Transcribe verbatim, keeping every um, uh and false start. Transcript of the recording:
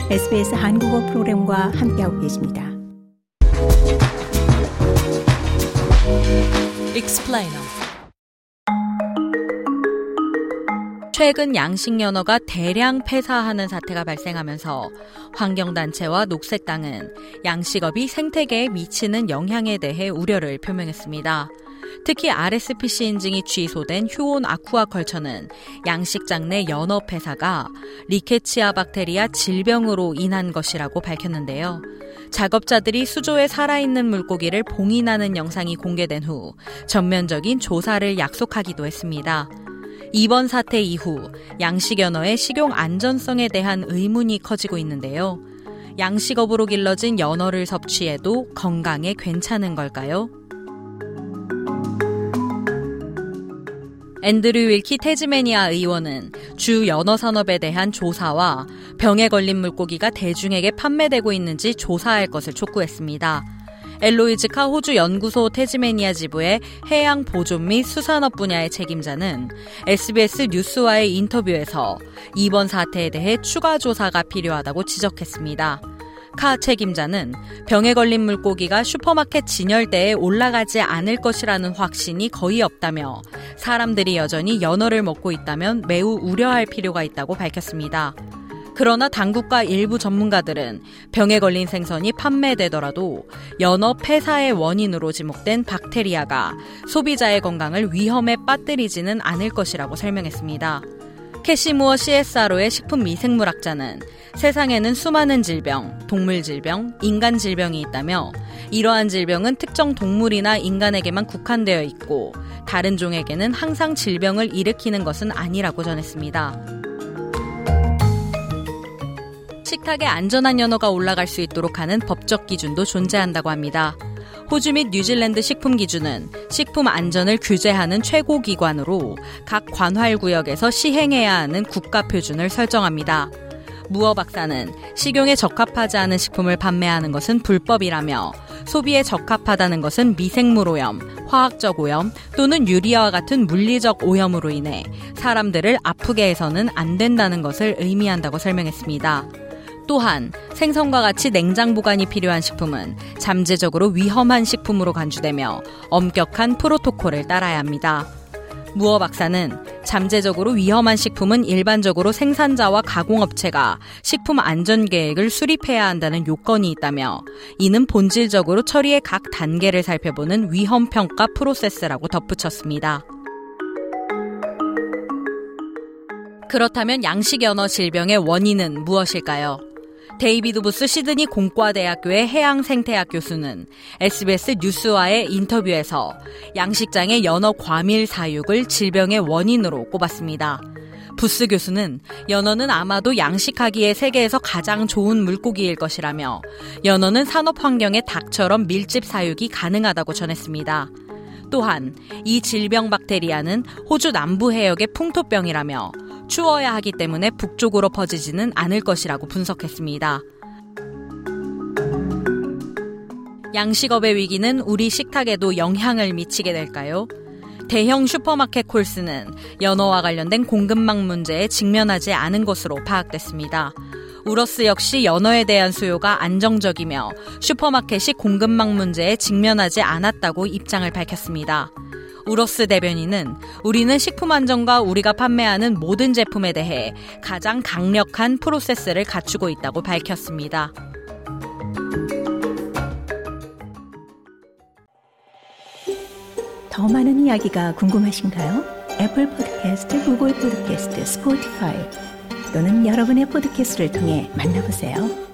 에스비에스 한국어 프로그램과 함께하고 계십니다. Explainer. 최근 양식 연어가 대량 폐사하는 사태가 발생하면서 환경단체와 녹색당은 양식업이 생태계에 미치는 영향에 대해 우려를 표명했습니다. 특히 알에스피씨 인증이 취소된 휴온 아쿠아컬처는 양식장 내 연어 폐사가 리케치아 박테리아 질병으로 인한 것이라고 밝혔는데요. 작업자들이 수조에 살아있는 물고기를 봉인하는 영상이 공개된 후 전면적인 조사를 약속하기도 했습니다. 이번 사태 이후 양식 연어의 식용 안전성에 대한 의문이 커지고 있는데요. 양식업으로 길러진 연어를 섭취해도 건강에 괜찮은 걸까요? 앤드류 윌키 태즈메니아 의원은 주 연어 산업에 대한 조사와 병에 걸린 물고기가 대중에게 판매되고 있는지 조사할 것을 촉구했습니다. 엘로이즈 카 호주 연구소 태즈메니아 지부의 해양 보존 및 수산업 분야의 책임자는 에스비에스 뉴스와의 인터뷰에서 이번 사태에 대해 추가 조사가 필요하다고 지적했습니다. 카 책임자는 병에 걸린 물고기가 슈퍼마켓 진열대에 올라가지 않을 것이라는 확신이 거의 없다며 사람들이 여전히 연어를 먹고 있다면 매우 우려할 필요가 있다고 밝혔습니다. 그러나 당국과 일부 전문가들은 병에 걸린 생선이 판매되더라도 연어 폐사의 원인으로 지목된 박테리아가 소비자의 건강을 위험에 빠뜨리지는 않을 것이라고 설명했습니다. 캐시 무어 씨에스알오의 식품미생물학자는 세상에는 수많은 질병, 동물 질병, 인간 질병이 있다며 이러한 질병은 특정 동물이나 인간에게만 국한되어 있고 다른 종에게는 항상 질병을 일으키는 것은 아니라고 전했습니다. 식탁에 안전한 연어가 올라갈 수 있도록 하는 법적 기준도 존재한다고 합니다. 호주 및 뉴질랜드 식품기준은 식품 안전을 규제하는 최고기관으로 각 관할구역에서 시행해야 하는 국가표준을 설정합니다. 무어 박사는 식용에 적합하지 않은 식품을 판매하는 것은 불법이라며 소비에 적합하다는 것은 미생물 오염, 화학적 오염 또는 유리와 같은 물리적 오염으로 인해 사람들을 아프게 해서는 안 된다는 것을 의미한다고 설명했습니다. 또한 생선과 같이 냉장 보관이 필요한 식품은 잠재적으로 위험한 식품으로 간주되며 엄격한 프로토콜을 따라야 합니다. 무어 박사는 잠재적으로 위험한 식품은 일반적으로 생산자와 가공업체가 식품 안전 계획을 수립해야 한다는 요건이 있다며 이는 본질적으로 처리의 각 단계를 살펴보는 위험 평가 프로세스라고 덧붙였습니다. 그렇다면 양식 연어 질병의 원인은 무엇일까요? 데이비드 부스 시드니 공과대학교의 해양생태학 교수는 에스비에스 뉴스와의 인터뷰에서 양식장의 연어 과밀 사육을 질병의 원인으로 꼽았습니다. 부스 교수는 연어는 아마도 양식하기에 세계에서 가장 좋은 물고기일 것이라며 연어는 산업 환경에 닭처럼 밀집 사육이 가능하다고 전했습니다. 또한 이 질병 박테리아는 호주 남부 해역의 풍토병이라며 추워야 하기 때문에 북쪽으로 퍼지지는 않을 것이라고 분석했습니다. 양식업의 위기는 우리 식탁에도 영향을 미치게 될까요? 대형 슈퍼마켓 콜스는 연어와 관련된 공급망 문제에 직면하지 않은 것으로 파악됐습니다. 우러스 역시 연어에 대한 수요가 안정적이며 슈퍼마켓이 공급망 문제에 직면하지 않았다고 입장을 밝혔습니다. 우러스 대변인은 우리는 식품 안전과 우리가 판매하는 모든 제품에 대해 가장 강력한 프로세스를 갖추고 있다고 밝혔습니다. 더 많은 이야기가 궁금하신가요? 애플 팟캐스트, 구글 팟캐스트, 스포티파이 또는 여러분의 팟캐스트를 통해 만나보세요.